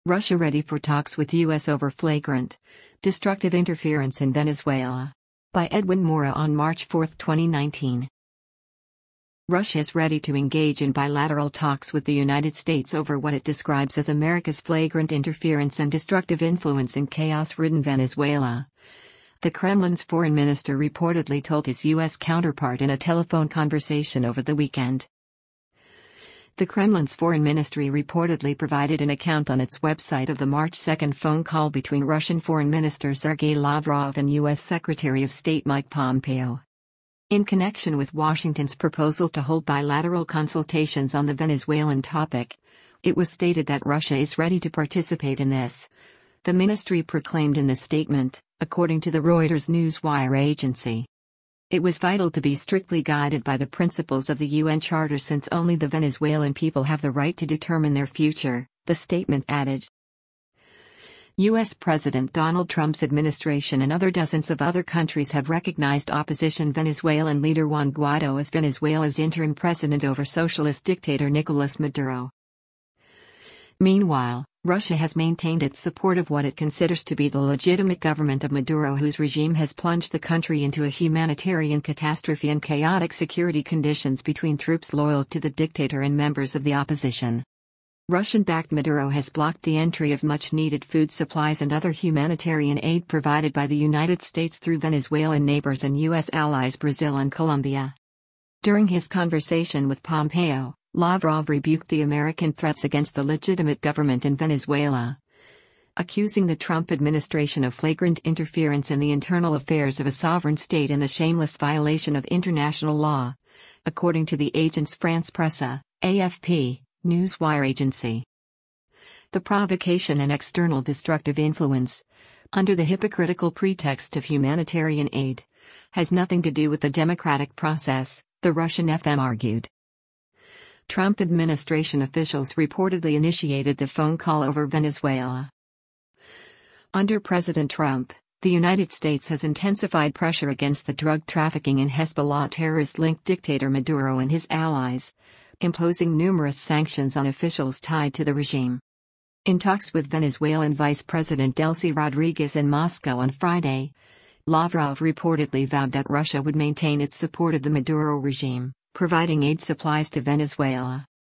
Russia ready for talks with U.S. over flagrant, destructive interference in Venezuela. By Edwin Mora on March 4, 2019. Russia is ready to engage in bilateral talks with the United States over what it describes as America's flagrant interference and destructive influence in chaos-ridden Venezuela. The Kremlin's foreign minister reportedly told his U.S. counterpart in a telephone conversation over the weekend. The Kremlin's foreign ministry reportedly provided an account on its website of the March 2 phone call between Russian Foreign Minister Sergei Lavrov and U.S. Secretary of State Mike Pompeo. In connection with Washington's proposal to hold bilateral consultations on the Venezuelan topic, it was stated that Russia is ready to participate in this. The ministry proclaimed in the statement, according to the Reuters newswire agency. It was vital to be strictly guided by the principles of the UN Charter since only the Venezuelan people have the right to determine their future, the statement added. U.S. President Donald Trump's administration and dozens of other countries have recognized opposition Venezuelan leader Juan Guaido as Venezuela's interim president over socialist dictator Nicolas Maduro. Meanwhile, Russia has maintained its support of what it considers to be the legitimate government of Maduro, whose regime has plunged the country into a humanitarian catastrophe and chaotic security conditions between troops loyal to the dictator and members of the opposition. Russian-backed Maduro has blocked the entry of much-needed food supplies and other humanitarian aid provided by the United States through Venezuelan neighbors and U.S. allies Brazil and Colombia. During his conversation with Pompeo, Lavrov rebuked the American threats against the legitimate government in Venezuela, accusing the Trump administration of flagrant interference in the internal affairs of a sovereign state and the shameless violation of international law, according to the Agence France-Presse, AFP, newswire agency. The provocation and external destructive influence, under the hypocritical pretext of humanitarian aid, has nothing to do with the democratic process, the Russian FM argued. Trump administration officials reportedly initiated the phone call over Venezuela. Under President Trump, the United States has intensified pressure against the drug trafficking and Hezbollah terrorist-linked dictator Maduro and his allies, imposing numerous sanctions on officials tied to the regime. In talks with Venezuelan Vice President Delcy Rodriguez in Moscow on Friday, Lavrov reportedly vowed that Russia would maintain its support of the Maduro regime, providing aid supplies to Venezuela.